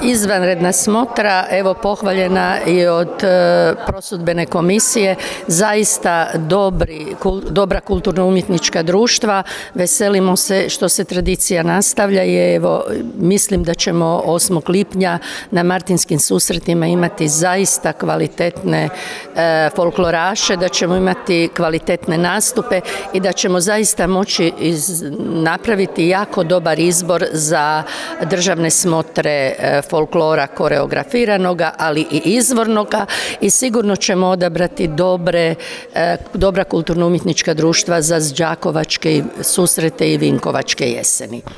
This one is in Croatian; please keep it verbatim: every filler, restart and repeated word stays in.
izvanredna smotra, evo pohvaljena i od e, prosudbene komisije, zaista dobri, kul, dobra kulturno-umjetnička društva. Veselimo se što se tradicija nastavlja i evo mislim da ćemo osmog lipnja na Martinskim susretima imati zaista kvalitetne e, folkloraše, da ćemo imati kvalitetne nastupe i da ćemo zaista moći iz, napraviti jako dobar izbor za državne smotre e, folklora koreografiranoga, ali i izvornoga, i sigurno ćemo odabrati dobre, e, dobra kulturno-umjetnička društva za đakovačke susrete i vinkovačke jeseni.